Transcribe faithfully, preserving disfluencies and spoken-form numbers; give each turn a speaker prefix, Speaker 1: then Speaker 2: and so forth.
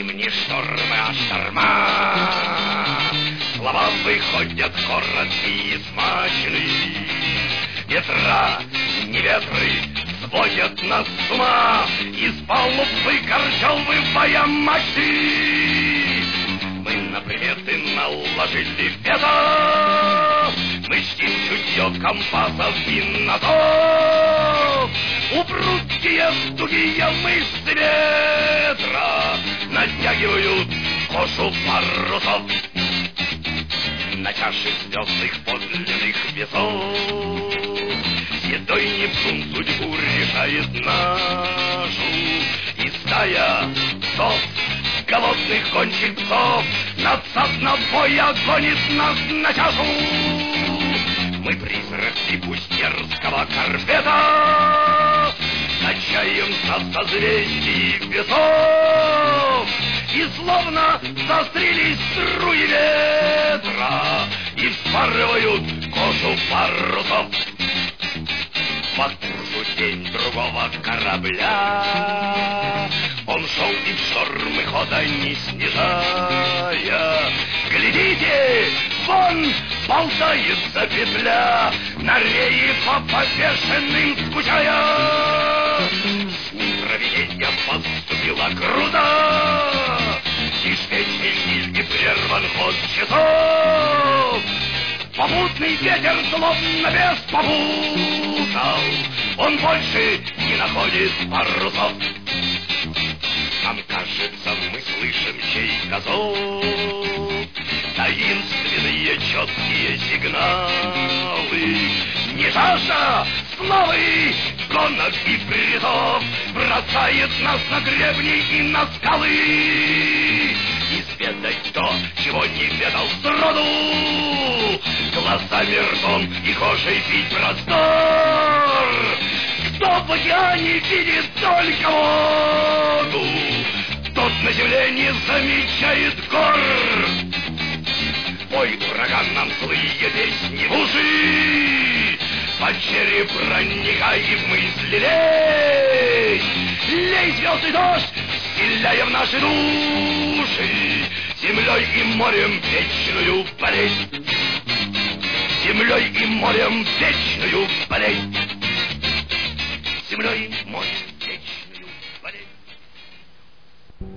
Speaker 1: им не штормы, а шторма. Слова выходят короткие и смачные. Ветра, не ветры, сводят нас с ума. Из палуб выкорчал, выбая мачты. Мы на приметы наложили вето. Мы чтим чутье компасов и носов. Упругие тугие мышцы ветра натягивают кошу парусов. На чаше звездных подлинных весов седой Нептун судьбу решает нашу. И стая псов, голодных гонщик псов, надсадно боя гонит нас на чашу. Мы призраки пустерского корвета, качаемся со созвездий весов. И словно застрелись струи ветра и вспарывают кожу парусов. По курсу день другого корабля он шел и в штормы хода не снижая. Глядите, вон болтается петля, на рее по повешенным скучая. С ним провиденья поступила груда, и швечный визги прерван ход часов. Попутный ветер словно без попутал, он больше не находит парусов. Нам кажется, мы слышим чей-то зов, таинственные четкие сигналы. Не жажда славы, гонок и призов бросает нас на гребни и на скалы. Изведать то, чего не ведал сроду, глазами, ртом и кожей пить простор. Кто в океане видит только воду, тот на земле не замечает гор. Пой, ураган, нам злые песни в уши, под череп проникай в мысли лезь. Лей звезды дождь, стиляя в наши души, землей и морем вечную болезнь. Землей и морем вечную болезнь. Землей и морем.